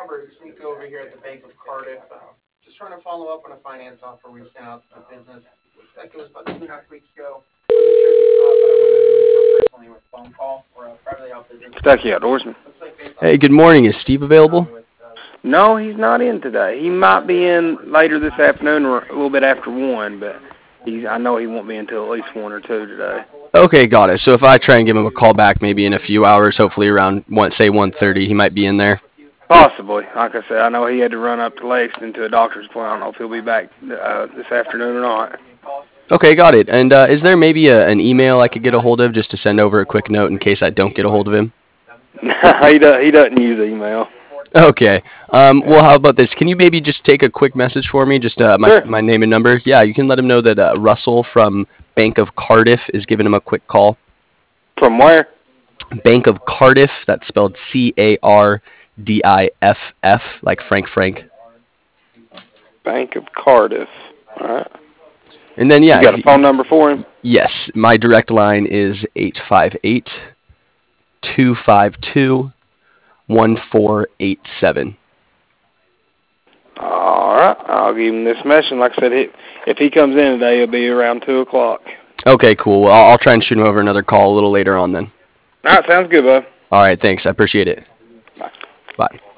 Robert, it's Nico over here at the Bank of Cardiff. Just trying to follow up on a finance offer we sent out to the business. Looks like it was about 2.5 weeks ago. Wasn't sure if you saw it, but I wanted to reach out personally with a phone call or a privately held business. Kentucky Outdoorsman. Looks like based on Hey, good morning. Is Steve available? No, he's not in today. He might be in later this afternoon or a little bit after 1, but I know he won't be until at least 1 or 2 today. Okay, got it. So if I try and give him a call back maybe in a few hours, hopefully around, say, 1:30, he might be in there? Possibly. Like I said, I know he had to run up to Lexington to a doctor's appointment. I don't know if he'll be back this afternoon or not. Okay, got it. And is there maybe an email I could get a hold of just to send over a quick note in case I don't get a hold of him? He doesn't use email. Okay. Well, how about this? Can you maybe just take a quick message for me? Just my name and number? Yeah, you can let him know that Russell from Bank of Cardiff is giving him a quick call. From where? Bank of Cardiff. That's spelled Cardiff, like Frank. Bank of Cardiff. All right. And then, yeah. You got a phone number for him? Yes. My direct line is 858-252-1487. All right. I'll give him this message. Like I said, if he comes in today, he'll be around 2 o'clock. Okay, cool. Well, I'll try and shoot him over another call a little later on then. All right. Sounds good, bud. All right. Thanks. I appreciate it. Bye. Bye.